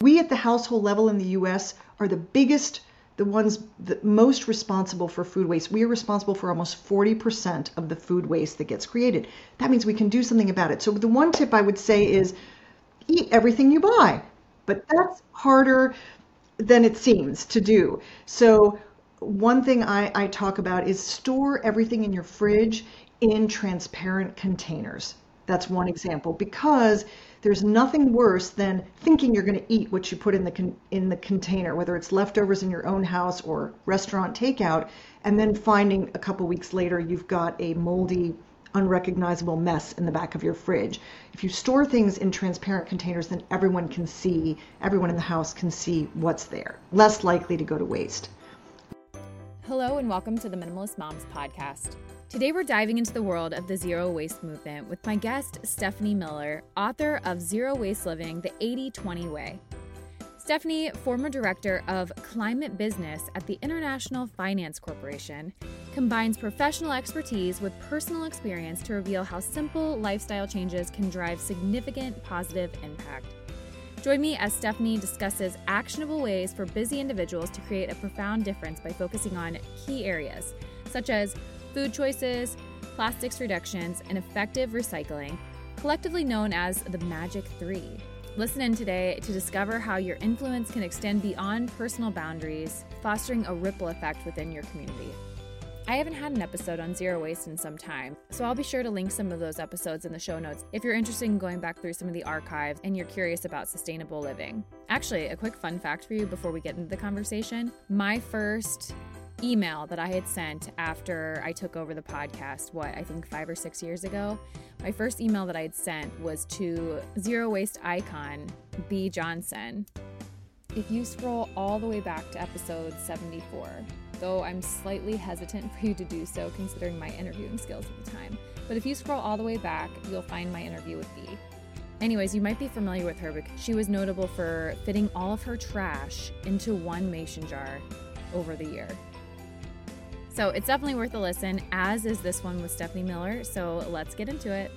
We at the household level in the US are the ones that most responsible for food waste. We are responsible for almost 40% of the food waste that gets created. That means we can do something about it. So the one tip I would say is eat everything you buy, but that's harder than it seems to do. So one thing I talk about is store everything in your fridge in transparent containers. That's one example, because there's nothing worse than thinking you're going to eat what you put in the container, whether it's leftovers in your own house or restaurant takeout, and then finding a couple weeks later you've got a moldy, unrecognizable mess in the back of your fridge. If you store things in transparent containers, then everyone in the house can see what's there. Less likely to go to waste. Hello and welcome to the Minimalist Moms podcast. Today we're diving into the world of the zero waste movement with my guest, Stephanie Miller, author of Zero Waste Living, the 80/20 Way. Stephanie, former director of climate business at the International Finance Corporation, combines professional expertise with personal experience to reveal how simple lifestyle changes can drive significant positive impact. Join me as Stephanie discusses actionable ways for busy individuals to create a profound difference by focusing on key areas, such as food choices, plastics reductions, and effective recycling, collectively known as the Magic 3. Listen in today to discover how your influence can extend beyond personal boundaries, fostering a ripple effect within your community. I haven't had an episode on zero waste in some time, so I'll be sure to link some of those episodes in the show notes if you're interested in going back through some of the archives and you're curious about sustainable living. Actually, a quick fun fact for you before we get into the conversation. My first email that I had sent after I took over the podcast, I think 5 or 6 years ago, my first email that I had sent was to zero waste icon, B. Johnson. If you scroll all the way back to episode 74, though I'm slightly hesitant for you to do so considering my interviewing skills at the time, but if you scroll all the way back, you'll find my interview with B. Anyways, you might be familiar with her because she was notable for fitting all of her trash into one mason jar over the year. So it's definitely worth a listen, as is this one with Stephanie Miller. So let's get into it.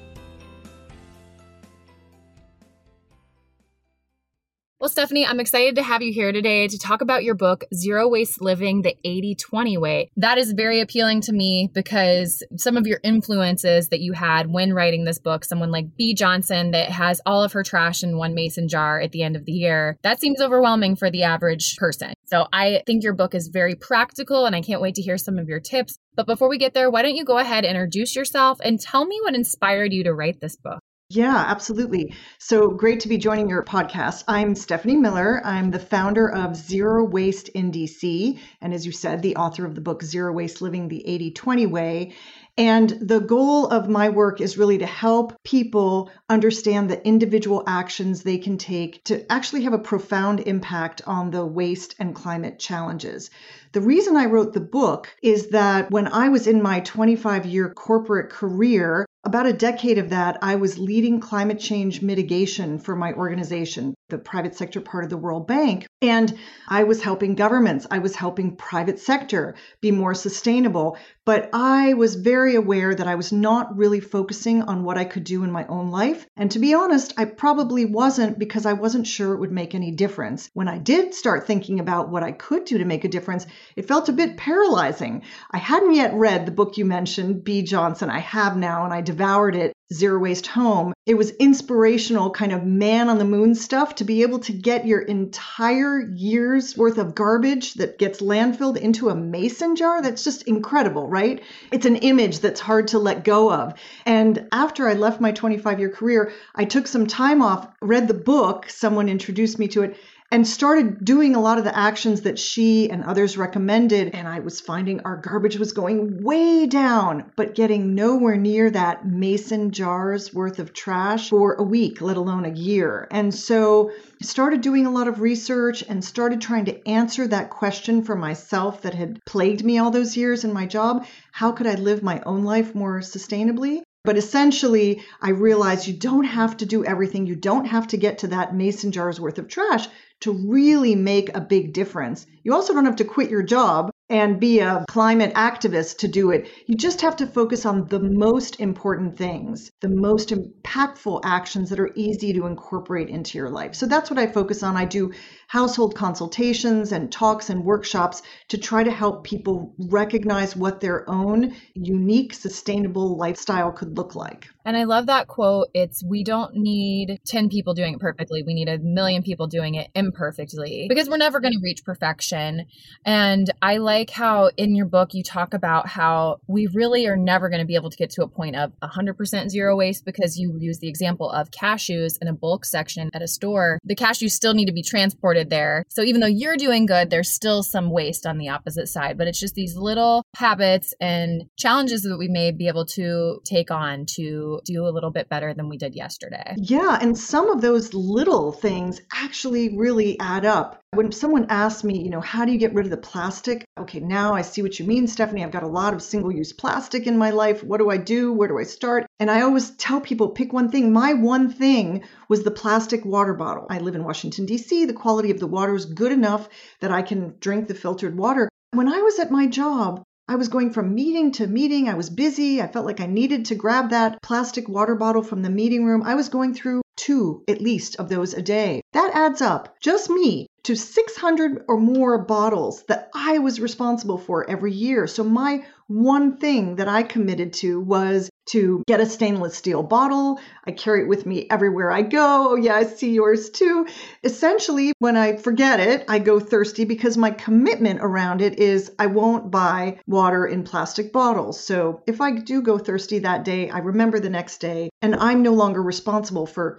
Well, Stephanie, I'm excited to have you here today to talk about your book, Zero Waste Living, the 80/20 Way. That is very appealing to me because some of your influences that you had when writing this book, someone like B. Johnson that has all of her trash in one mason jar at the end of the year, that seems overwhelming for the average person. So I think your book is very practical and I can't wait to hear some of your tips. But before we get there, why don't you go ahead and introduce yourself and tell me what inspired you to write this book? Yeah, absolutely. So great to be joining your podcast. I'm Stephanie Miller. I'm the founder of Zero Waste in DC. And as you said, the author of the book, Zero Waste Living, the 80/20 Way. And the goal of my work is really to help people understand the individual actions they can take to actually have a profound impact on the waste and climate challenges. The reason I wrote the book is that when I was in my 25-year corporate career, about a decade of that, I was leading climate change mitigation for my organization, the private sector part of the World Bank. And I was helping governments. I was helping private sector be more sustainable. But I was very aware that I was not really focusing on what I could do in my own life. And to be honest, I probably wasn't because I wasn't sure it would make any difference. When I did start thinking about what I could do to make a difference, it felt a bit paralyzing. I hadn't yet read the book you mentioned, B. Johnson. I have now, and I devoured it, Zero Waste Home. It was inspirational, kind of man on the moon stuff to be able to get your entire year's worth of garbage that gets landfilled into a mason jar. That's just incredible, right? It's an image that's hard to let go of. And after I left my 25-year career, I took some time off, read the book, someone introduced me to it, and started doing a lot of the actions that she and others recommended. And I was finding our garbage was going way down, but getting nowhere near that mason jar's worth of trash for a week, let alone a year. And so I started doing a lot of research and started trying to answer that question for myself that had plagued me all those years in my job. How could I live my own life more sustainably? But essentially, I realized you don't have to do everything. You don't have to get to that mason jar's worth of trash to really make a big difference. You also don't have to quit your job and be a climate activist to do it. You just have to focus on the most important things, the most impactful actions that are easy to incorporate into your life. So that's what I focus on. I do household consultations and talks and workshops to try to help people recognize what their own unique, sustainable lifestyle could look like. And I love that quote. We don't need 10 people doing it perfectly. We need 1,000,000 people doing it imperfectly, because we're never going to reach perfection. And I like how in your book, you talk about how we really are never going to be able to get to a point of 100% zero waste, because you use the example of cashews in a bulk section at a store. The cashews still need to be transported there. So even though you're doing good, there's still some waste on the opposite side. But it's just these little habits and challenges that we may be able to take on to do a little bit better than we did yesterday. Yeah, and some of those little things actually really add up. When someone asks me, how do you get rid of the plastic? Okay, now I see what you mean, Stephanie. I've got a lot of single-use plastic in my life. What do I do? Where do I start? And I always tell people, pick one thing. My one thing was the plastic water bottle. I live in Washington, D.C. The quality of the water is good enough that I can drink the filtered water. When I was at my job, I was going from meeting to meeting. I was busy. I felt like I needed to grab that plastic water bottle from the meeting room. I was going through 2 at least of those a day. That adds up, just me, to 600 or more bottles that I was responsible for every year. So my one thing that I committed to was to get a stainless steel bottle. I carry it with me everywhere I go. Oh yeah, I see yours too. Essentially, when I forget it, I go thirsty, because my commitment around it is I won't buy water in plastic bottles. So if I do go thirsty that day, I remember the next day, and I'm no longer responsible for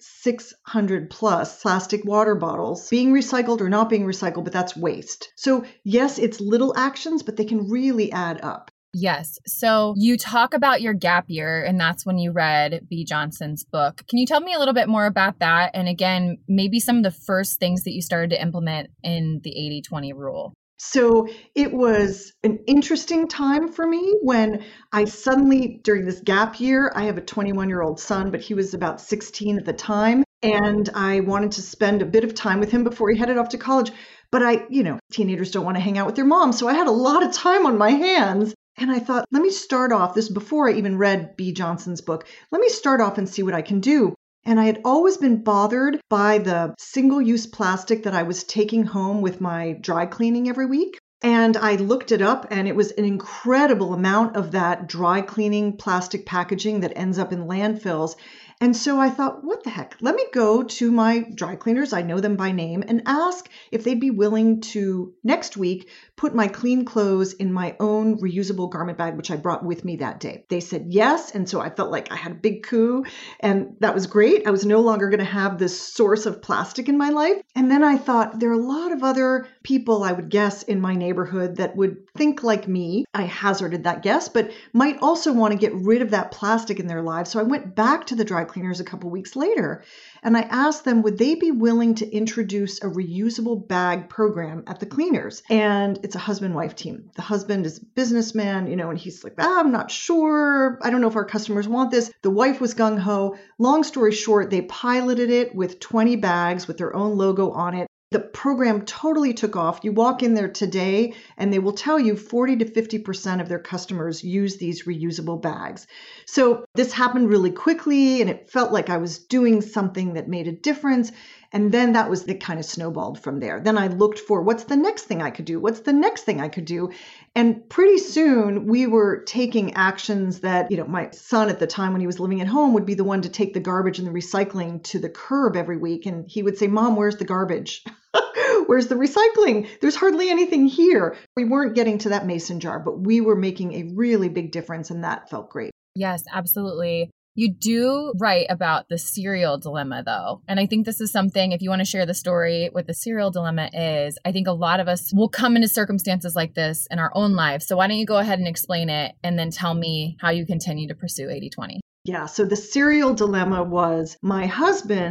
600 plus plastic water bottles being recycled or not being recycled, but that's waste. So yes, it's little actions, but they can really add up. Yes. So you talk about your gap year, and that's when you read Bea Johnson's book. Can you tell me a little bit more about that? And again, maybe some of the first things that you started to implement in the 80-20 rule. So it was an interesting time for me when I suddenly, during this gap year, I have a 21-year-old son, but he was about 16 at the time. And I wanted to spend a bit of time with him before he headed off to college. But teenagers don't want to hang out with their mom. So I had a lot of time on my hands. And I thought, let me start off, this before I even read Bea Johnson's book, let me start off and see what I can do. And I had always been bothered by the single-use plastic that I was taking home with my dry cleaning every week. And I looked it up, and it was an incredible amount of that dry cleaning plastic packaging that ends up in landfills. And so I thought, what the heck? Let me go to my dry cleaners, I know them by name, and ask if they'd be willing to, next week, put my clean clothes in my own reusable garment bag, which I brought with me that day. They said yes, and so I felt like I had a big coup, and that was great. I was no longer going to have this source of plastic in my life. And then I thought, there are a lot of other people, I would guess, in my neighborhood that would think like me. I hazarded that guess, but might also want to get rid of that plastic in their lives. So I went back to the dry cleaners a couple weeks later, and I asked them, would they be willing to introduce a reusable bag program at the cleaners? And it's a husband-wife team. The husband is a businessman, and he's like, I'm not sure. I don't know if our customers want this. The wife was gung-ho. Long story short, they piloted it with 20 bags with their own logo on it. The program totally took off. You walk in there today and they will tell you 40 to 50% of their customers use these reusable bags. So this happened really quickly, and it felt like I was doing something that made a difference. And then that was the kind of snowballed from there. Then I looked for what's the next thing I could do? What's the next thing I could do? And pretty soon we were taking actions that, my son at the time when he was living at home would be the one to take the garbage and the recycling to the curb every week. And he would say, Mom, where's the garbage? Where's the recycling? There's hardly anything here. We weren't getting to that mason jar, but we were making a really big difference, and that felt great. Yes, absolutely. You do write about the cereal dilemma, though. And I think this is something, if you want to share the story, what the cereal dilemma is, I think a lot of us will come into circumstances like this in our own lives. So why don't you go ahead and explain it, and then tell me how you continue to pursue 80-20? Yeah, so the cereal dilemma was my husband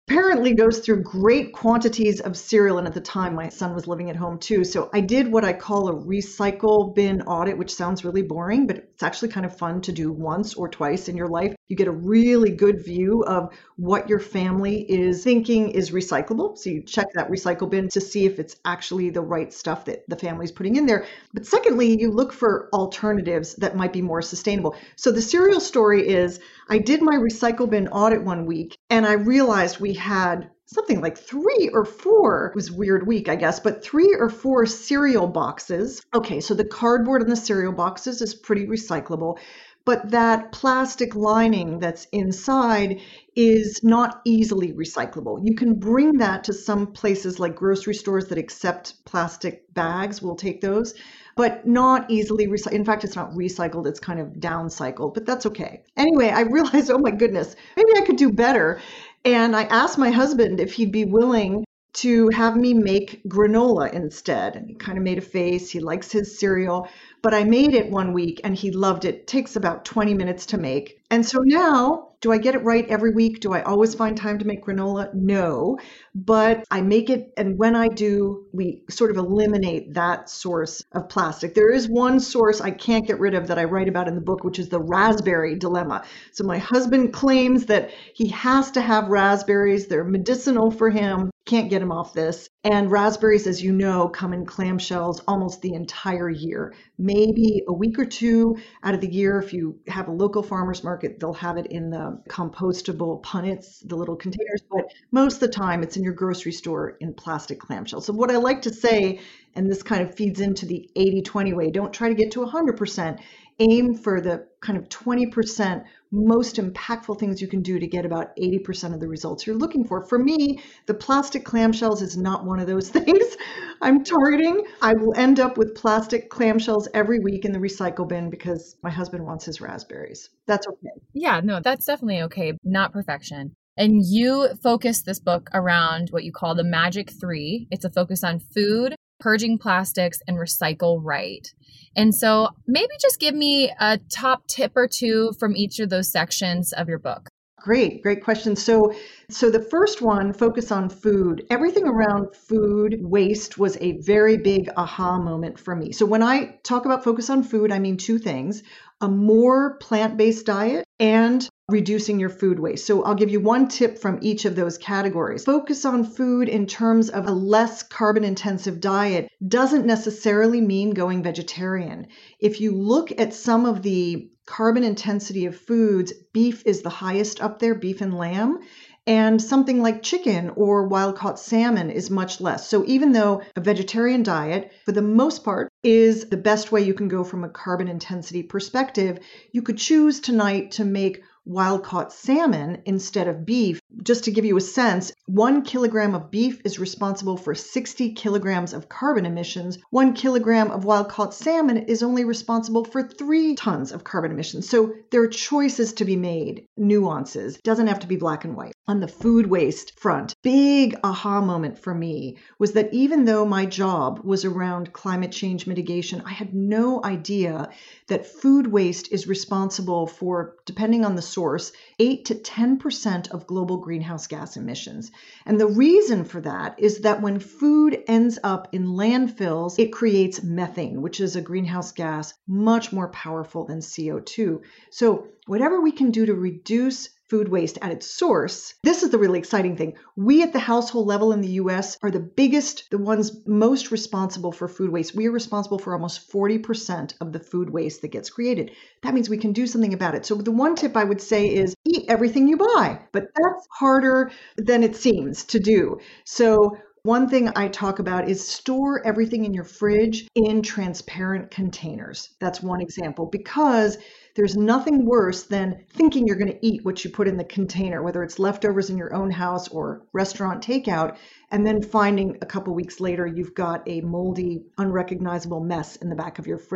apparently goes through great quantities of cereal. And at the time, my son was living at home too. So I did what I call a recycle bin audit, which sounds really boring, but it's actually kind of fun to do once or twice in your life. You get a really good view of what your family is thinking is recyclable. So you check that recycle bin to see if it's actually the right stuff that the family's putting in there. But secondly, you look for alternatives that might be more sustainable. So the cereal story is I did my recycle bin audit one week and I realized we had something like 3 or 4, it was a weird week, I guess, but 3 or 4 cereal boxes. Okay, so the cardboard in the cereal boxes is pretty recyclable, but that plastic lining that's inside is not easily recyclable. You can bring that to some places like grocery stores that accept plastic bags. We'll take those, but not easily recycled. In fact, it's not recycled, it's kind of downcycled, but that's okay. Anyway, I realized, oh my goodness, maybe I could do better. And I asked my husband if he'd be willing to have me make granola instead. And he kind of made a face. He likes his cereal, but I made it one week and he loved it. It takes about 20 minutes to make. And so now, do I get it right every week? Do I always find time to make granola? No, but I make it. And when I do, we sort of eliminate that source of plastic. There is one source I can't get rid of that I write about in the book, which is the raspberry dilemma. So my husband claims that he has to have raspberries. They're medicinal for him. Can't get him off this. And raspberries, as you know, come in clamshells almost the entire year. Maybe a week or 2 out of the year. If you have a local farmer's market, they'll have it in the compostable punnets, the little containers. But most of the time, it's in your grocery store in plastic clamshells. So what I like to say, and this kind of feeds into the 80-20 way, don't try to get to 100%. Aim for the kind of 20% most impactful things you can do to get about 80% of the results you're looking for. For me, the plastic clamshells is not one of those things I'm targeting. I will end up with plastic clamshells every week in the recycle bin because my husband wants his raspberries. That's okay. Yeah, no, that's definitely okay. Not perfection. And you focus this book around what you call the Magic 3. It's a focus on food, purging plastics, and recycle right. And so maybe just give me a top tip or 2 from each of those sections of your book. Great question. So the first one, focus on food. Everything around food waste was a very big aha moment for me. So when I talk about focus on food, I mean 2 things: a more plant-based diet and reducing your food waste. So I'll give you one tip from each of those categories. Focus on food in terms of a less carbon intensive diet doesn't necessarily mean going vegetarian. If you look at some of the carbon intensity of foods, beef is the highest up there, beef and lamb. And something like chicken or wild-caught salmon is much less. So even though a vegetarian diet, for the most part, is the best way you can go from a carbon intensity perspective, you could choose tonight to make wild-caught salmon instead of beef. Just to give you a sense, 1 kilogram of beef is responsible for 60 kilograms of carbon emissions. 1 kilogram of wild-caught salmon is only responsible for 3 tons of carbon emissions. So there are choices to be made, nuances. It doesn't have to be black and white. On the food waste front, big aha moment for me was that even though my job was around climate change mitigation, I had no idea that food waste is responsible for, depending on the source, 8 to 10% of global greenhouse gas emissions. And the reason for that is that when food ends up in landfills, it creates methane, which is a greenhouse gas much more powerful than CO2. So whatever we can do to reduce food waste at its source, this is the really exciting thing. We at the household level in the US are the ones most responsible for food waste. We are responsible for almost 40% of the food waste that gets created. That means we can do something about it. So the one tip I would say is eat everything you buy, but that's harder than it seems to do. So one thing I talk about is store everything in your fridge in transparent containers. That's one example, because there's nothing worse than thinking you're going to eat what you put in the container, whether it's leftovers in your own house or restaurant takeout, and then finding a couple weeks later you've got a moldy, unrecognizable mess in the back of your fridge.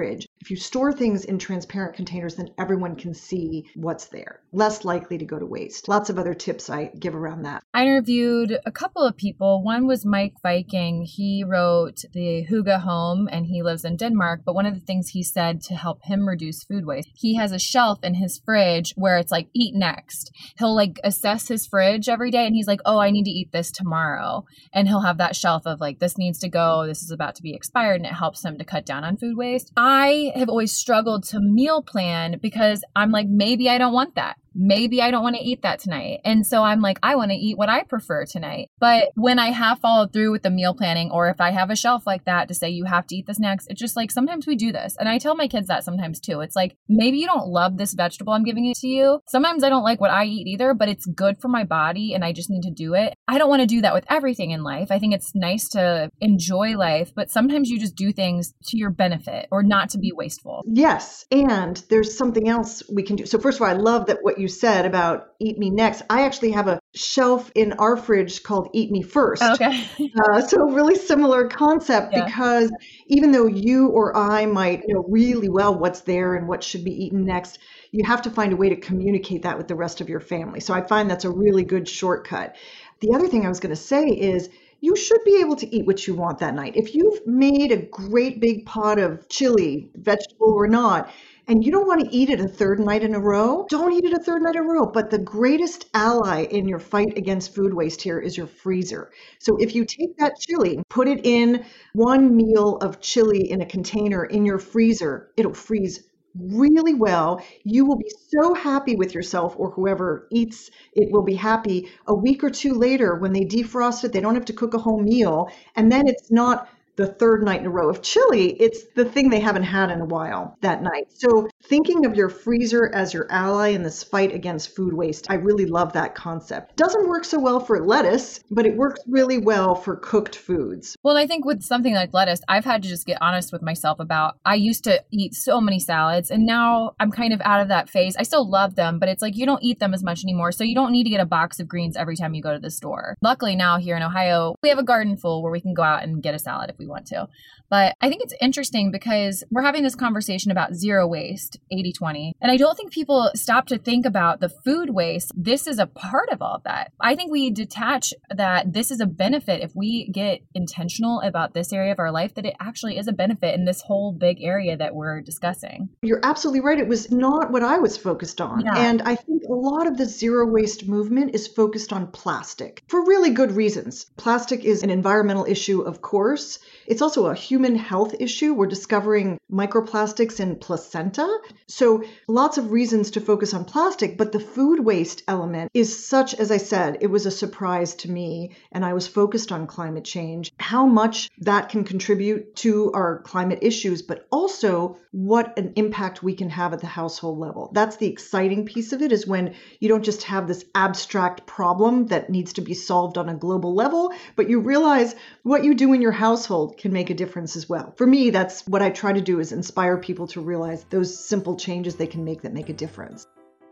If you store things in transparent containers, then everyone can see what's there. Less likely to go to waste. Lots of other tips I give around that. I interviewed a couple of people. One was Mike Viking. He wrote the Hygge Home and he lives in Denmark. But one of the things he said to help him reduce food waste, he has a shelf in his fridge where it's like, eat next. He'll like assess his fridge every day and he's like, oh, I need to eat this tomorrow. And he'll have that shelf of like, this needs to go, this is about to be expired, and it helps him to cut down on food waste. I have always struggled to meal plan because I'm like, maybe I don't want that. Maybe I don't want to eat that tonight. And so I'm like, I want to eat what I prefer tonight. But when I have followed through with the meal planning, or if I have a shelf like that to say you have to eat this next, it's just like sometimes we do this. And I tell my kids that sometimes too. It's like, maybe you don't love this vegetable I'm giving it to you. Sometimes I don't like what I eat either, but it's good for my body and I just need to do it. I don't want to do that with everything in life. I think it's nice to enjoy life, but sometimes you just do things to your benefit or not to be wasteful. Yes. And there's something else we can do. So first of all, I love that what you said about eat me next. I actually have a shelf in our fridge called eat me first. Okay. So really similar concept because even though you or I might know really well what's there and what should be eaten next, you have to find a way to communicate that with the rest of your family. So I find that's a really good shortcut. The other thing I was going to say is you should be able to eat what you want that night. If you've made a great big pot of chili, vegetable or not, and you don't want to eat it a third night in a row, don't eat it a third night in a row. But the greatest ally in your fight against food waste here is your freezer. So if you take that chili, put it in one meal of chili in a container in your freezer, it'll freeze really well. You will be so happy with yourself, or whoever eats it will be happy. A week or two later, when they defrost it, they don't have to cook a whole meal. And then it's not the third night in a row of chili, it's the thing they haven't had in a while that night. So thinking of your freezer as your ally in this fight against food waste, I really love that concept. Doesn't work so well for lettuce, but it works really well for cooked foods. Well, I think with something like lettuce, I've had to just get honest with myself about, I used to eat so many salads and now I'm kind of out of that phase. I still love them, but it's like you don't eat them as much anymore. So you don't need to get a box of greens every time you go to the store. Luckily now here in Ohio, we have a garden full where we can go out and get a salad if we want to. But I think it's interesting because we're having this conversation about zero waste, 80-20. And I don't think people stop to think about the food waste. This is a part of all of that. I think we detach that this is a benefit if we get intentional about this area of our life, that it actually is a benefit in this whole big area that we're discussing. You're absolutely right. It was not what I was focused on. Yeah. And I think a lot of the zero waste movement is focused on plastic for really good reasons. Plastic is an environmental issue, of course. It's also a human health issue. We're discovering microplastics in placenta. So lots of reasons to focus on plastic, but the food waste element is such, as I said, it was a surprise to me, and I was focused on climate change, how much that can contribute to our climate issues, but also what an impact we can have at the household level. That's the exciting piece of it, is when you don't just have this abstract problem that needs to be solved on a global level, but you realize what you do in your household can make a difference as well. For me, that's what I try to do, is inspire people to realize those simple changes they can make that make a difference.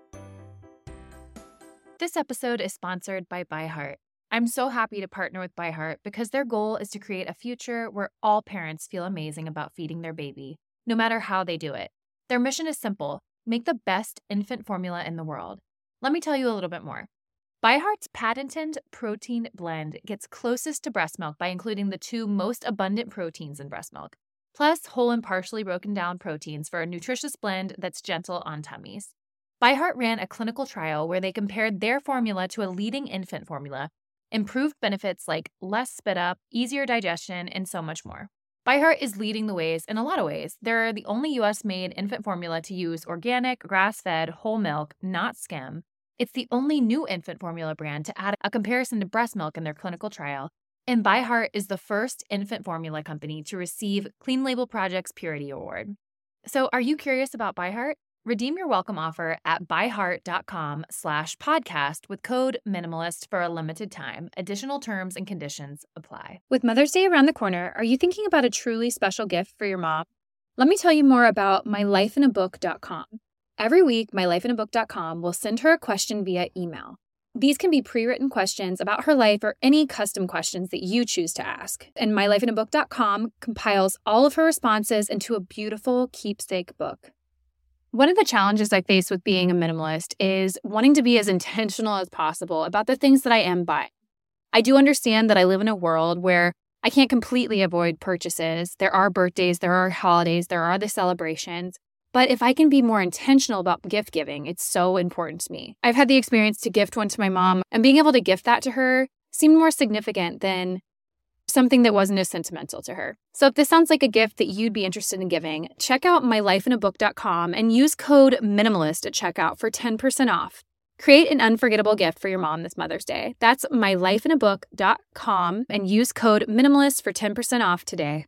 This episode is sponsored by ByHeart. I'm so happy to partner with ByHeart because their goal is to create a future where all parents feel amazing about feeding their baby, no matter how they do it. Their mission is simple: make the best infant formula in the world. Let me tell you a little bit more. ByHeart's patented protein blend gets closest to breast milk by including the two most abundant proteins in breast milk, plus whole and partially broken down proteins for a nutritious blend that's gentle on tummies. ByHeart ran a clinical trial where they compared their formula to a leading infant formula, improved benefits like less spit up, easier digestion, and so much more. ByHeart is leading the ways in a lot of ways. They're the only U.S.-made infant formula to use organic, grass-fed, whole milk, not skim. It's the only new infant formula brand to add a comparison to breast milk in their clinical trial. And ByHeart is the first infant formula company to receive Clean Label Project's Purity Award. So are you curious about ByHeart? Redeem your welcome offer at byheart.com/podcast with code MINIMALIST for a limited time. Additional terms and conditions apply. With Mother's Day around the corner, are you thinking about a truly special gift for your mom? Let me tell you more about mylifeinabook.com. Every week, mylifeinabook.com will send her a question via email. These can be pre-written questions about her life or any custom questions that you choose to ask. And mylifeinabook.com compiles all of her responses into a beautiful keepsake book. One of the challenges I face with being a minimalist is wanting to be as intentional as possible about the things that I am buying. I do understand that I live in a world where I can't completely avoid purchases. There are birthdays, there are holidays, there are the celebrations. But if I can be more intentional about gift giving, it's so important to me. I've had the experience to gift one to my mom, and being able to gift that to her seemed more significant than something that wasn't as sentimental to her. So if this sounds like a gift that you'd be interested in giving, check out mylifeinabook.com and use code MINIMALIST at checkout for 10% off. Create an unforgettable gift for your mom this Mother's Day. That's mylifeinabook.com and use code MINIMALIST for 10% off today.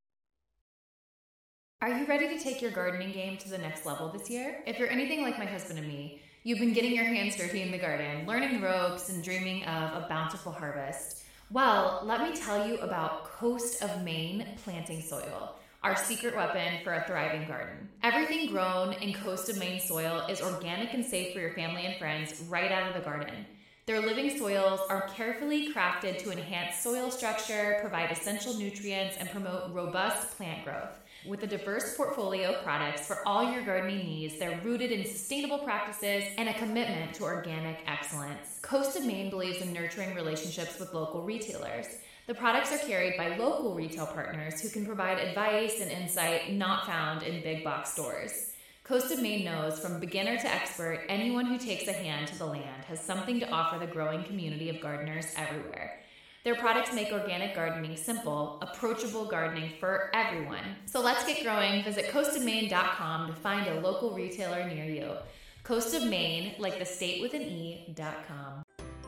Are you ready to take your gardening game to the next level this year? If you're anything like my husband and me, you've been getting your hands dirty in the garden, learning the ropes, and dreaming of a bountiful harvest. Well, let me tell you about Coast of Maine planting soil, our secret weapon for a thriving garden. Everything grown in Coast of Maine soil is organic and safe for your family and friends right out of the garden. Their living soils are carefully crafted to enhance soil structure, provide essential nutrients, and promote robust plant growth. With a diverse portfolio of products for all your gardening needs, they're rooted in sustainable practices and a commitment to organic excellence. Coast of Maine believes in nurturing relationships with local retailers. The products are carried by local retail partners who can provide advice and insight not found in big box stores. Coast of Maine knows from beginner to expert, anyone who takes a hand to the land has something to offer the growing community of gardeners everywhere. Their products make organic gardening simple, approachable gardening for everyone. So let's get growing. Visit coastofmaine.com to find a local retailer near you. Coast of Maine, like the state with an E.com.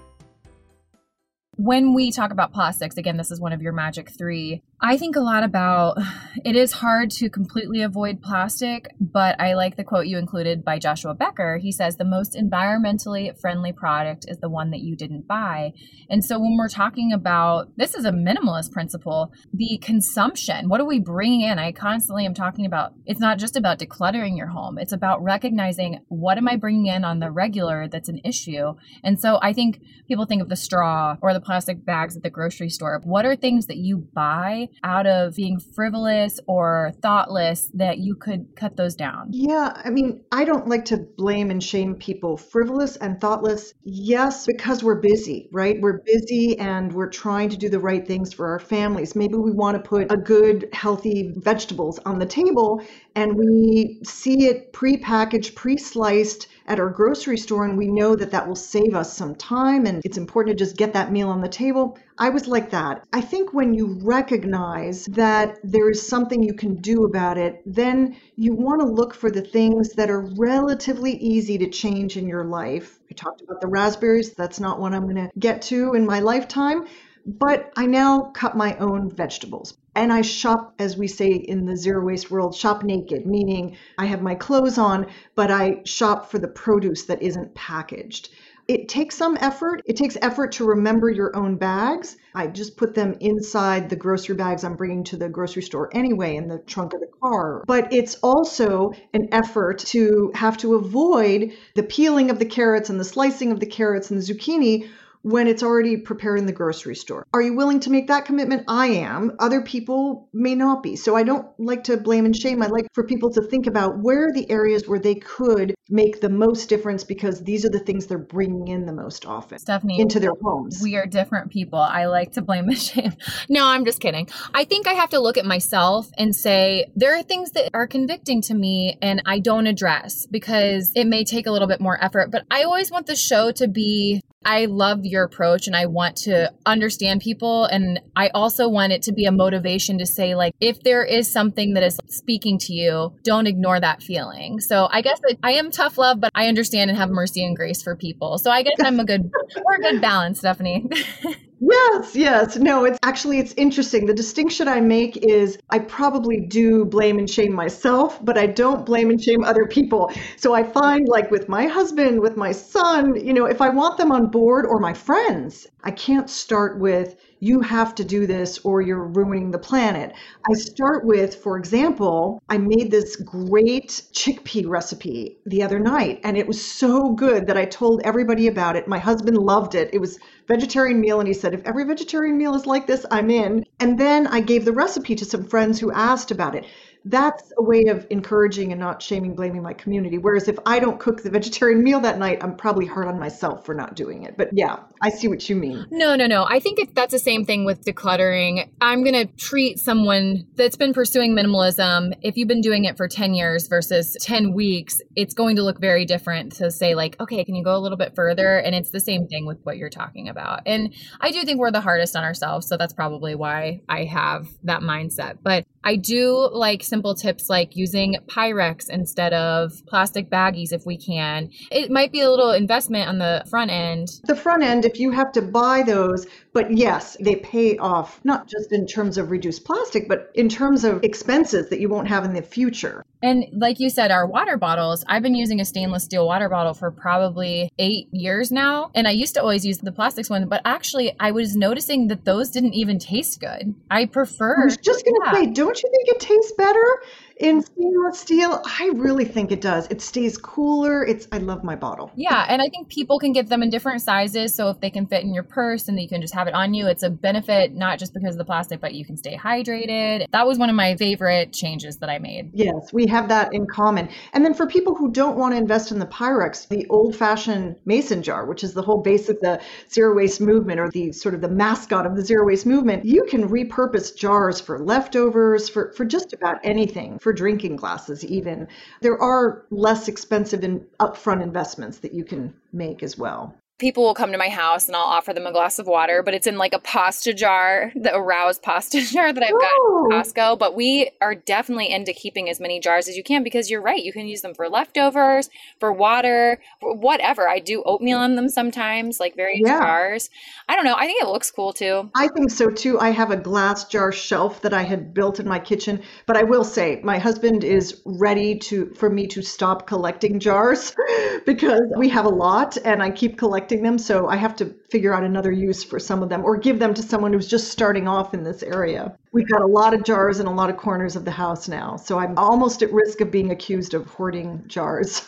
When we talk about plastics, again, this is one of your magic 3. I think a lot about, it is hard to completely avoid plastic, but I like the quote you included by Joshua Becker. He says, the most environmentally friendly product is the one that you didn't buy. And so when we're talking about, this is a minimalist principle, the consumption, what are we bringing in? I constantly am talking about, it's not just about decluttering your home. It's about recognizing what am I bringing in on the regular that's an issue. And so I think people think of the straw or the plastic bags at the grocery store. What are things that you buy out of being frivolous or thoughtless that you could cut those down? Yeah, I mean, I don't like to blame and shame people. Frivolous and thoughtless, yes, because we're busy, right? We're busy and we're trying to do the right things for our families. Maybe we want to put a good, healthy vegetables on the table and we see it pre-packaged, pre-sliced at our grocery store, and we know that that will save us some time and it's important to just get that meal on the table. I was like that. I think when you recognize that there is something you can do about it, then you want to look for the things that are relatively easy to change in your life. I talked about the raspberries. That's not one I'm going to get to in my lifetime, but I now cut my own vegetables. And I shop, as we say in the zero waste world, shop naked, meaning I have my clothes on, but I shop for the produce that isn't packaged. It takes some effort. It takes effort to remember your own bags. I just put them inside the grocery bags I'm bringing to the grocery store anyway, in the trunk of the car. But it's also an effort to have to avoid the peeling of the carrots and the slicing of the carrots and the zucchini when it's already prepared in the grocery store. Are you willing to make that commitment? I am. Other people may not be. So I don't like to blame and shame. I like for people to think about where are the areas where they could make the most difference because these are the things they're bringing in the most often, Stephanie, into their homes. We are different people. I like to blame and shame. No, I'm just kidding. I think I have to look at myself and say, there are things that are convicting to me and I don't address because it may take a little bit more effort. But I always want the show to be, I love your approach and I want to understand people. And I also want it to be a motivation to say, like, if there is something that is speaking to you, don't ignore that feeling. So I guess I am tough love, but I understand and have mercy and grace for people. So I guess we're a good balance, Stephanie. Yes. No, it's interesting. The distinction I make is I probably do blame and shame myself, but I don't blame and shame other people. So I find, like with my husband, with my son, if I want them on board or my friends, I can't start with, you have to do this or you're ruining the planet. I start with, for example, I made this great chickpea recipe the other night, and it was so good that I told everybody about it. My husband loved it. It was vegetarian meal, and he said, if every vegetarian meal is like this, I'm in. And then I gave the recipe to some friends who asked about it. That's a way of encouraging and not shaming, blaming my community. Whereas if I don't cook the vegetarian meal that night, I'm probably hard on myself for not doing it. But yeah, I see what you mean. No. I think that's the same thing with decluttering. I'm going to treat someone that's been pursuing minimalism. If you've been doing it for 10 years versus 10 weeks, it's going to look very different. So say like, okay, can you go a little bit further? And it's the same thing with what you're talking about. And I do think we're the hardest on ourselves. So that's probably why I have that mindset. But I do like simple tips like using Pyrex instead of plastic baggies if we can. It might be a little investment on the front end. The front end, if you have to buy those, but yes, they pay off, not just in terms of reduced plastic, but in terms of expenses that you won't have in the future. And like you said, our water bottles, I've been using a stainless steel water bottle for probably 8 years now. And I used to always use the plastics one, but actually I was noticing that those didn't even taste good. I prefer. I was just going to say, don't you think it tastes better in stainless steel? I really think it does. It stays cooler. I love my bottle. Yeah. And I think people can get them in different sizes. So if they can fit in your purse and you can just have it on you, it's a benefit, not just because of the plastic, but you can stay hydrated. That was one of my favorite changes that I made. Yes, we have that in common. And then for people who don't want to invest in the Pyrex, the old-fashioned mason jar, which is the whole base of the zero waste movement, or the sort of the mascot of the zero waste movement, you can repurpose jars for leftovers, for just about anything, for drinking glasses even. There are less expensive and upfront investments that you can make as well. People will come to my house and I'll offer them a glass of water, but it's in like a pasta jar, the Arouse pasta jar that I've got from Costco. But we are definitely into keeping as many jars as you can, because you're right. You can use them for leftovers, for water, for whatever. I do oatmeal in them sometimes, like various jars. I don't know. I think it looks cool too. I think so too. I have a glass jar shelf that I had built in my kitchen, but I will say my husband is ready for me to stop collecting jars because we have a lot and I keep collecting them. So I have to figure out another use for some of them or give them to someone who's just starting off in this area. We've got a lot of jars in a lot of corners of the house now. So I'm almost at risk of being accused of hoarding jars.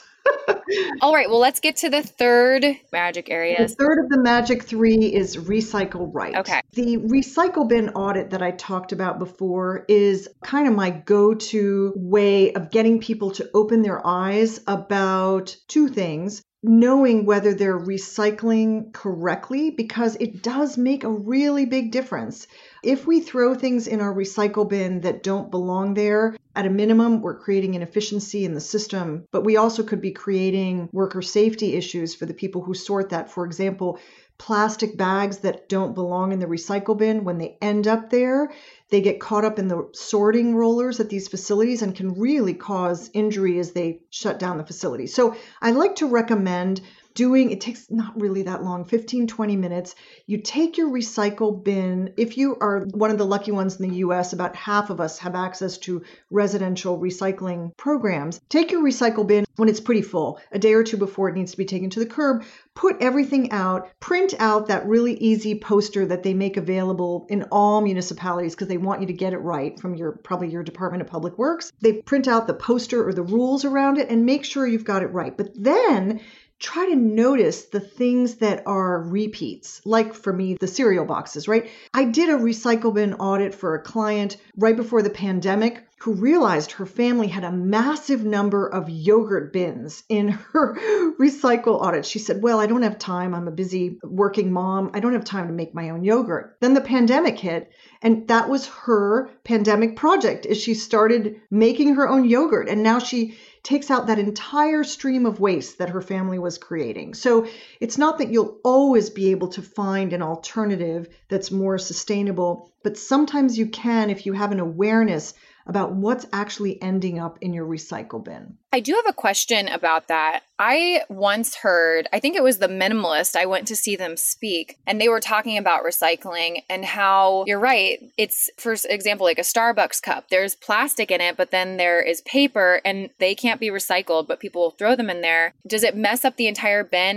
All right. Well, let's get to the third magic area. The third of the magic 3 is recycle right. Okay. The recycle bin audit that I talked about before is kind of my go-to way of getting people to open their eyes about 2 things. Knowing whether they're recycling correctly, because it does make a really big difference. If we throw things in our recycle bin that don't belong there, at a minimum, we're creating inefficiency in the system, but we also could be creating worker safety issues for the people who sort that. For example, plastic bags that don't belong in the recycle bin, when they end up there, they get caught up in the sorting rollers at these facilities and can really cause injury as they shut down the facility. So I like to recommend it takes not really that long, 15, 20 minutes. You take your recycle bin. If you are one of the lucky ones in the US, about half of us have access to residential recycling programs. Take your recycle bin when it's pretty full, a day or 2 before it needs to be taken to the curb. Put everything out, print out that really easy poster that they make available in all municipalities because they want you to get it right from probably your Department of Public Works. They print out the poster or the rules around it and make sure you've got it right. But then try to notice the things that are repeats, like for me, the cereal boxes, right? I did a recycle bin audit for a client right before the pandemic who realized her family had a massive number of yogurt bins in her recycle audit. She said, well, I don't have time. I'm a busy working mom. I don't have time to make my own yogurt. Then the pandemic hit, and that was her pandemic project, is she started making her own yogurt. And now she takes out that entire stream of waste that her family was creating. So it's not that you'll always be able to find an alternative that's more sustainable, but sometimes you can if you have an awareness about what's actually ending up in your recycle bin. I do have a question about that. I once heard, I think it was The Minimalist, I went to see them speak, and they were talking about recycling and how, you're right, it's, for example, like a Starbucks cup. There's plastic in it, but then there is paper, and they can't be recycled, but people will throw them in there. Does it mess up the entire bin?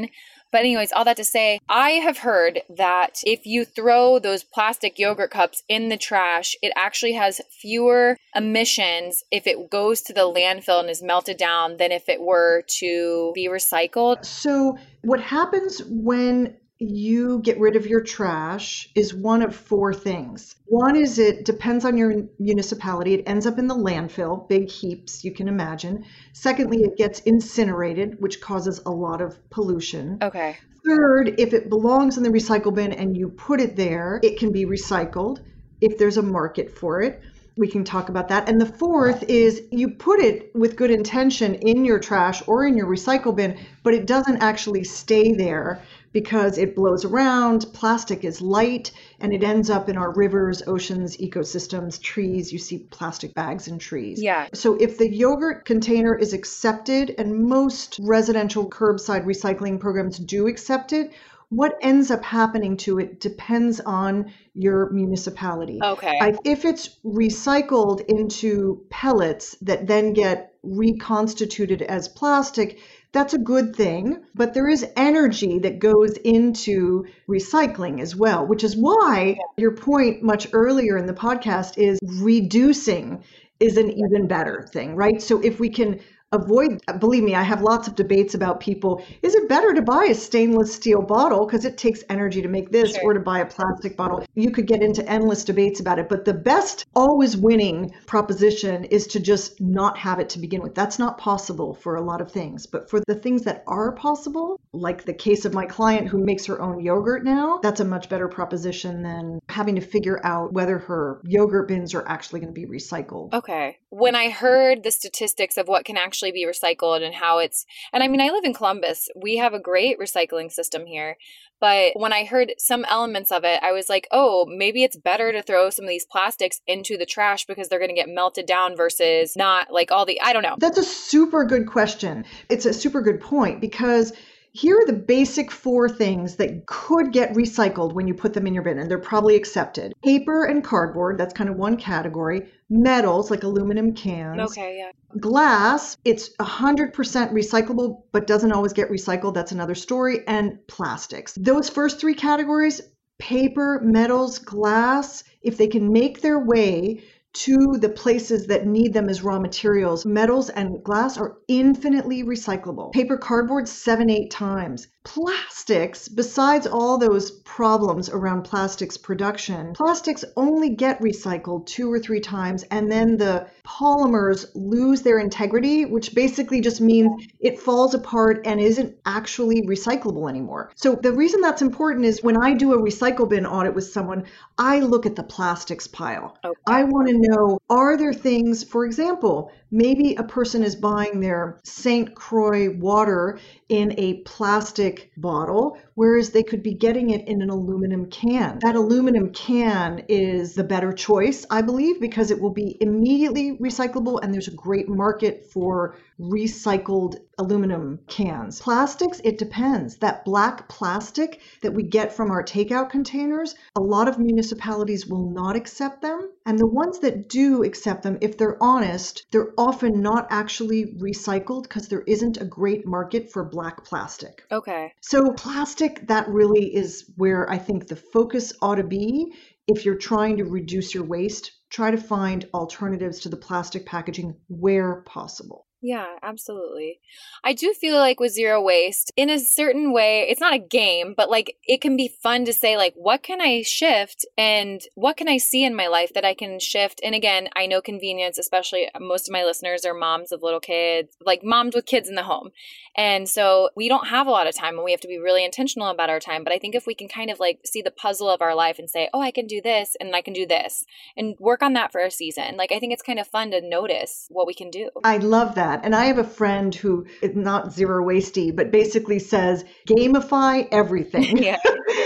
But anyways, all that to say, I have heard that if you throw those plastic yogurt cups in the trash, it actually has fewer emissions if it goes to the landfill and is melted down than if it were to be recycled. So what happens when you get rid of your trash is one of four things. One is it depends on your municipality. It ends up in the landfill, big heaps, you can imagine. Secondly, it gets incinerated, which causes a lot of pollution. Okay. Third, if it belongs in the recycle bin and you put it there, it can be recycled if there's a market for it. We can talk about that. And the fourth is you put it with good intention in your trash or in your recycle bin, but it doesn't actually stay there because it blows around. Plastic is light and it ends up in our rivers, oceans, ecosystems, trees. You see plastic bags in trees. Yeah. So if the yogurt container is accepted, and most residential curbside recycling programs do accept it, what ends up happening to it depends on your municipality. Okay. If it's recycled into pellets that then get reconstituted as plastic, that's a good thing, but there is energy that goes into recycling as well, which is why your point much earlier in the podcast is reducing is an even better thing, right? So if we can avoid, believe me, I have lots of debates about people. Is it better to buy a stainless steel bottle because it takes energy to make this, or to buy a plastic bottle? You could get into endless debates about it, but the best always winning proposition is to just not have it to begin with. That's not possible for a lot of things, but for the things that are possible, like the case of my client who makes her own yogurt now, that's a much better proposition than having to figure out whether her yogurt bins are actually going to be recycled. Okay. When I heard the statistics of what can actually be recycled and how and I mean, I live in Columbus. We have a great recycling system here. But when I heard some elements of it, I was like, oh, maybe it's better to throw some of these plastics into the trash because they're going to get melted down versus not like I don't know. That's a super good question. It's a super good point because here are the basic four things that could get recycled when you put them in your bin, and they're probably accepted. Paper and cardboard, that's kind of one category. Metals, like aluminum cans. Okay, yeah. Glass, it's 100% recyclable, but doesn't always get recycled. That's another story. And plastics. Those first three categories, paper, metals, glass, if they can make their way to the places that need them as raw materials, metals and glass are infinitely recyclable. Paper, cardboard, 7-8 times. Plastics, besides all those problems around plastics production, plastics only get recycled 2 or 3 times, and then the polymers lose their integrity, which basically just means it falls apart and isn't actually recyclable anymore. So the reason that's important is when I do a recycle bin audit with someone, I look at the plastics pile. Okay. I want to know, are there things, for example, maybe a person is buying their St. Croix water in a plastic bottle, whereas they could be getting it in an aluminum can. That aluminum can is the better choice, I believe, because it will be immediately recyclable and there's a great market for recycled aluminum cans. Plastics, it depends. That black plastic that we get from our takeout containers, a lot of municipalities will not accept them. And the ones that do accept them, if they're honest, they're often not actually recycled because there isn't a great market for black plastic. Okay. So plastic, that really is where I think the focus ought to be. If you're trying to reduce your waste, try to find alternatives to the plastic packaging where possible. Yeah, absolutely. I do feel like with zero waste, in a certain way, it's not a game, but like it can be fun to say like, what can I shift and what can I see in my life that I can shift? And again, I know convenience, especially most of my listeners are moms of little kids, like moms with kids in the home. And so we don't have a lot of time and we have to be really intentional about our time. But I think if we can kind of like see the puzzle of our life and say, oh, I can do this and I can do this and work on that for a season. Like, I think it's kind of fun to notice what we can do. I love that. And I have a friend who is not zero wastey, but basically says, gamify everything. Yeah.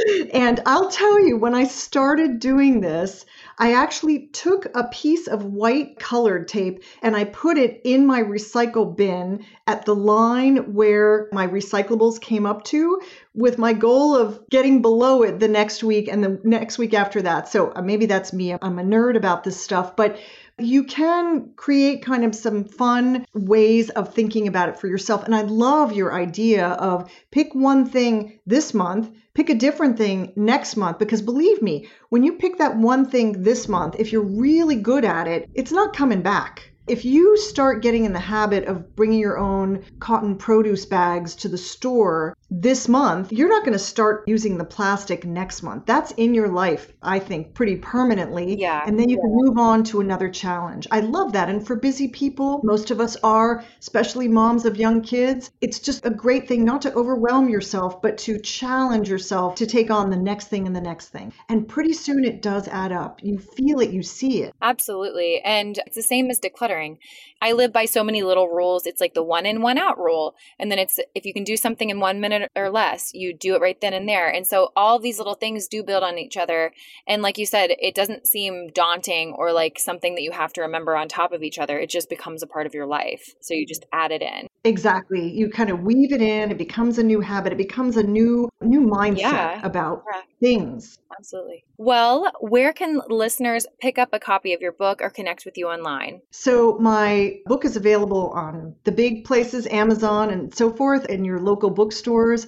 And I'll tell you, when I started doing this, I actually took a piece of white colored tape and I put it in my recycle bin at the line where my recyclables came up to, with my goal of getting below it the next week and the next week after that. So maybe that's me. I'm a nerd about this stuff, but you can create kind of some fun ways of thinking about it for yourself. And I love your idea of pick one thing this month, pick a different thing next month, because believe me, when you pick that one thing this month, if you're really good at it, it's not coming back. If you start getting in the habit of bringing your own cotton produce bags to the store this month, you're not going to start using the plastic next month. That's in your life, I think, pretty permanently. Yeah. And then you can move on to another challenge. I love that. And for busy people, most of us are, especially moms of young kids, it's just a great thing not to overwhelm yourself, but to challenge yourself to take on the next thing and the next thing. And pretty soon it does add up. You feel it, you see it. Absolutely. And it's the same as decluttering. I live by so many little rules. It's like the 1 in, 1 out rule. And then it's, if you can do something in 1 minute or less, you do it right then and there. And so all these little things do build on each other. And like you said, it doesn't seem daunting or like something that you have to remember on top of each other. It just becomes a part of your life. So you just add it in. Exactly. You kind of weave it in. It becomes a new habit. It becomes a new mindset about things. Absolutely. Well, where can listeners pick up a copy of your book or connect with you online? So my book is available on the big places, Amazon and so forth, and your local bookstores.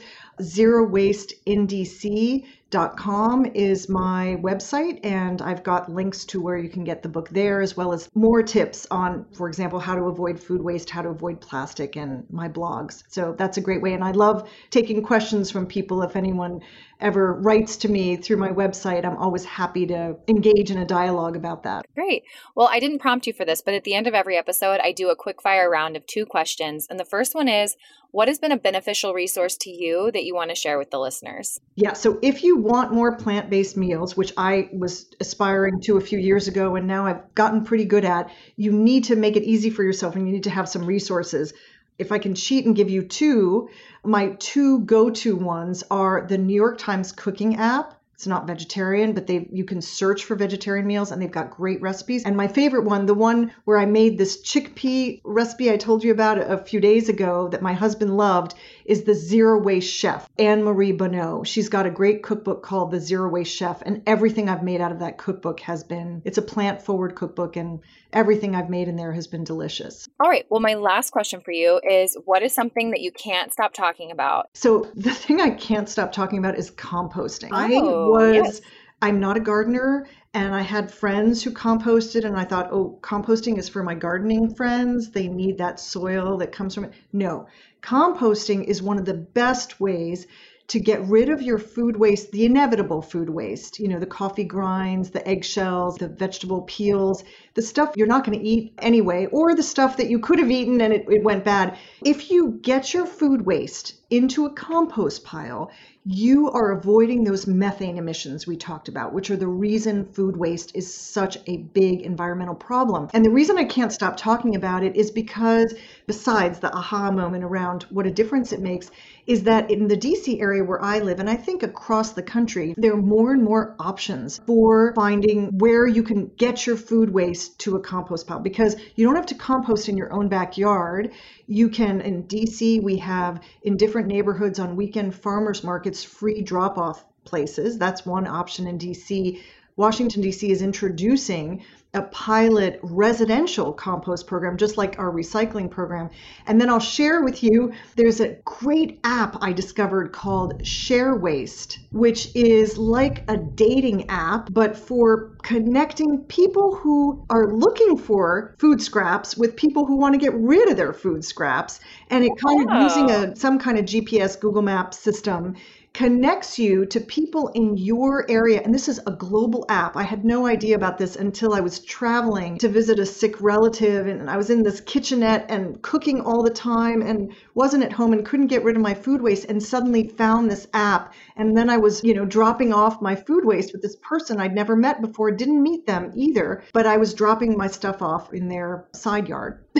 ZeroWasteInDC.com is my website, and I've got links to where you can get the book there, as well as more tips on, for example, how to avoid food waste, how to avoid plastic, and my blogs. So that's a great way. And I love taking questions from people. If anyone ever writes to me through my website, I'm always happy to engage in a dialogue about that. Great. Well, I didn't prompt you for this, but at the end of every episode, I do a quick fire round of 2 questions. And the first one is, what has been a beneficial resource to you that you want to share with the listeners? Yeah, so if you want more plant-based meals, which I was aspiring to a few years ago and now I've gotten pretty good at, you need to make it easy for yourself and you need to have some resources. If I can cheat and give you 2, my 2 go-to ones are the New York Times cooking app. It's not vegetarian, but you can search for vegetarian meals and they've got great recipes. And my favorite one, the one where I made this chickpea recipe I told you about a few days ago that my husband loved, is the Zero Waste Chef, Anne-Marie Bonneau. She's got a great cookbook called The Zero Waste Chef, and everything I've made out of that cookbook it's a plant-forward cookbook, and everything I've made in there has been delicious. All right. Well, my last question for you is, what is something that you can't stop talking about? So the thing I can't stop talking about is composting. Yes. I'm not a gardener, and I had friends who composted, and I thought, oh, composting is for my gardening friends. They need that soil that comes from it. No, composting is one of the best ways to get rid of your food waste, the inevitable food waste, the coffee grinds, the eggshells, the vegetable peels, the stuff you're not going to eat anyway, or the stuff that you could have eaten and it went bad. If you get your food waste into a compost pile, you are avoiding those methane emissions we talked about, which are the reason food waste is such a big environmental problem. And the reason I can't stop talking about it is because, besides the aha moment around what a difference it makes, is that in the DC area where I live, and I think across the country, there are more and more options for finding where you can get your food waste to a compost pile, because you don't have to compost in your own backyard. You can, in DC, we have in different neighborhoods on weekend farmers markets, free drop-off places. That's one option in DC. Washington, D.C. is introducing a pilot residential compost program, just like our recycling program. And then I'll share with you, there's a great app I discovered called Share Waste, which is like a dating app, but for connecting people who are looking for food scraps with people who want to get rid of their food scraps. And it kind of using some kind of GPS Google Maps system connects you to people in your area. And this is a global app. I had no idea about this until I was traveling to visit a sick relative. And I was in this kitchenette and cooking all the time and wasn't at home and couldn't get rid of my food waste, and suddenly found this app. And then I was, dropping off my food waste with this person I'd never met before, didn't meet them either, but I was dropping my stuff off in their side yard.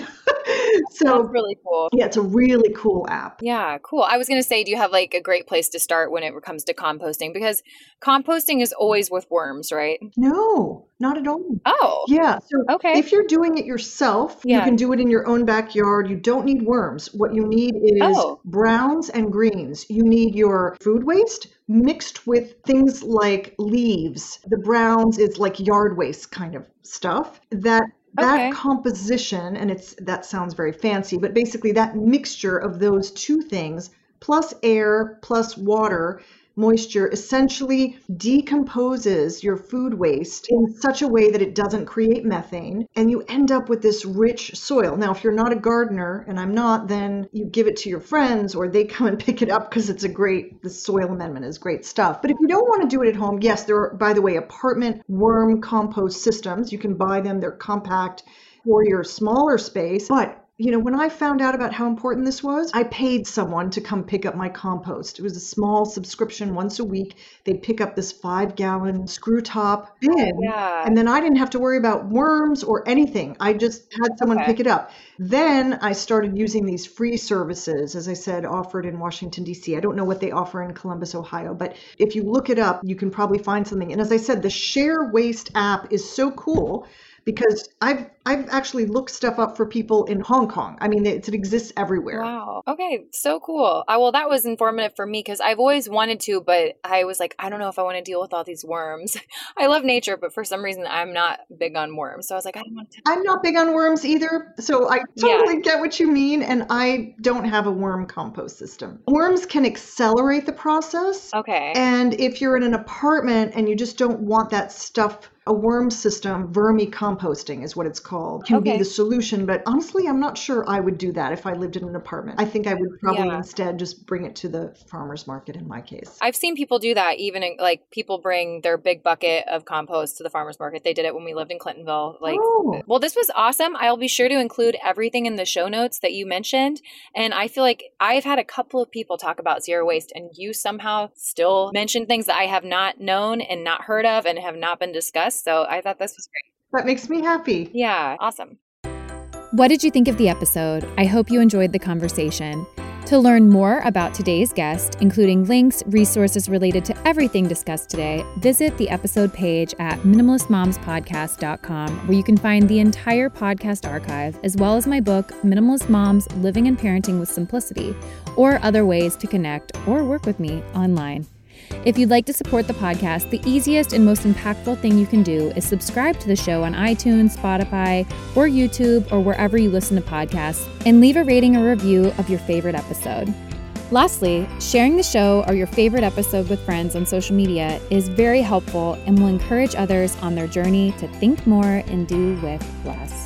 So That's really cool. yeah, it's a really cool app. Yeah, cool. I was going to say, do you have like a great place to start when it comes to composting? Because composting is always with worms, right? No, not at all. Oh, Yeah. So okay. if you're doing it yourself, you Yeah. can do it in your own backyard. You don't need worms. What you need is Oh. browns and greens. You need your food waste mixed with things like leaves. The browns is like yard waste kind of stuff. That Okay. composition, and that sounds very fancy, but basically that mixture of those two things plus air plus water moisture essentially decomposes your food waste in such a way that it doesn't create methane, and you end up with this rich soil. Now, if you're not a gardener, and I'm not, then you give it to your friends or they come and pick it up because the soil amendment is great stuff. But if you don't want to do it at home, yes, there are, by the way, apartment worm compost systems. You can buy them. They're compact for your smaller space. But when I found out about how important this was, I paid someone to come pick up my compost. It was a small subscription once a week. They'd pick up this 5-gallon screw top bin. Yeah. And then I didn't have to worry about worms or anything. I just had someone pick it up. Then I started using these free services, as I said, offered in Washington, D.C. I don't know what they offer in Columbus, Ohio, but if you look it up, you can probably find something. And as I said, the Share Waste app is so cool, because I've actually looked stuff up for people in Hong Kong. I mean, it exists everywhere. Wow. Okay. So cool. Well, that was informative for me because I've always wanted to, but I was like, I don't know if I want to deal with all these worms. I love nature, but for some reason I'm not big on worms. So I was like, I don't want to. I'm not big on worms either. So I totally get what you mean. And I don't have a worm compost system. Worms can accelerate the process. Okay. And if you're in an apartment and you just don't want that stuff, a worm system, vermicomposting is what it's called, can be the solution. But honestly, I'm not sure I would do that if I lived in an apartment. I think I would probably instead just bring it to the farmer's market in my case. I've seen people do that, even like people bring their big bucket of compost to the farmer's market. They did it when we lived in Clintonville. Well, this was awesome. I'll be sure to include everything in the show notes that you mentioned. And I feel like I've had a couple of people talk about zero waste, and you somehow still mentioned things that I have not known and not heard of and have not been discussed. So I thought this was great. That makes me happy. Yeah, awesome. What did you think of the episode? I hope you enjoyed the conversation. To learn more about today's guest, including links, resources related to everything discussed today, visit the episode page at minimalistmomspodcast.com, where you can find the entire podcast archive, as well as my book, Minimalist Moms: Living and Parenting with Simplicity, or other ways to connect or work with me online. If you'd like to support the podcast, the easiest and most impactful thing you can do is subscribe to the show on iTunes, Spotify, or YouTube, or wherever you listen to podcasts, and leave a rating or review of your favorite episode. Lastly, sharing the show or your favorite episode with friends on social media is very helpful and will encourage others on their journey to think more and do with less.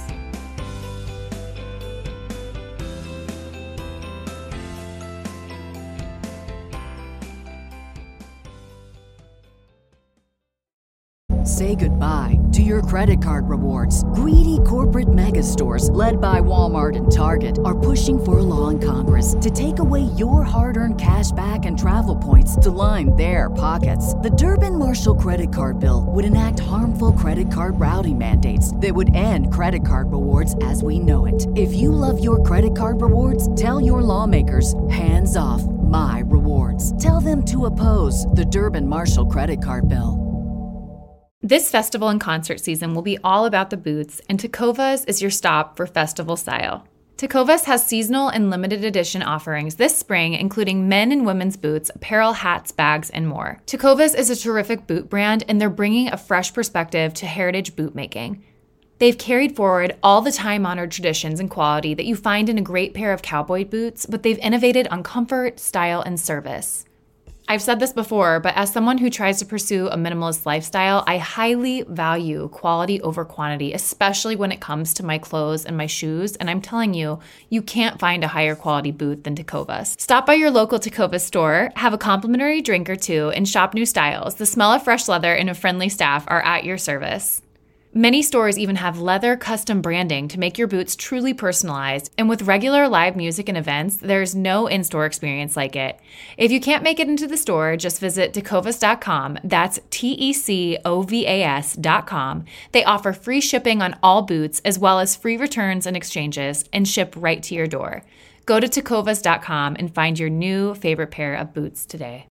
Say goodbye to your credit card rewards. Greedy corporate mega stores, led by Walmart and Target, are pushing for a law in Congress to take away your hard-earned cash back and travel points to line their pockets. The Durbin-Marshall credit card bill would enact harmful credit card routing mandates that would end credit card rewards as we know it. If you love your credit card rewards, tell your lawmakers, hands off my rewards. Tell them to oppose the Durbin-Marshall credit card bill. This festival and concert season will be all about the boots, and Tecovas is your stop for festival style. Tecovas has seasonal and limited edition offerings this spring, including men and women's boots, apparel, hats, bags, and more. Tecovas is a terrific boot brand, and they're bringing a fresh perspective to heritage boot making. They've carried forward all the time-honored traditions and quality that you find in a great pair of cowboy boots, but they've innovated on comfort, style, and service. I've said this before, but as someone who tries to pursue a minimalist lifestyle, I highly value quality over quantity, especially when it comes to my clothes and my shoes. And I'm telling you, you can't find a higher quality boot than Tecovas. Stop by your local Tecovas store, have a complimentary drink or two, and shop new styles. The smell of fresh leather and a friendly staff are at your service. Many stores even have leather custom branding to make your boots truly personalized, and with regular live music and events, there's no in-store experience like it. If you can't make it into the store, just visit tecovas.com. That's TECOVAS.com. They offer free shipping on all boots, as well as free returns and exchanges, and ship right to your door. Go to tecovas.com and find your new favorite pair of boots today.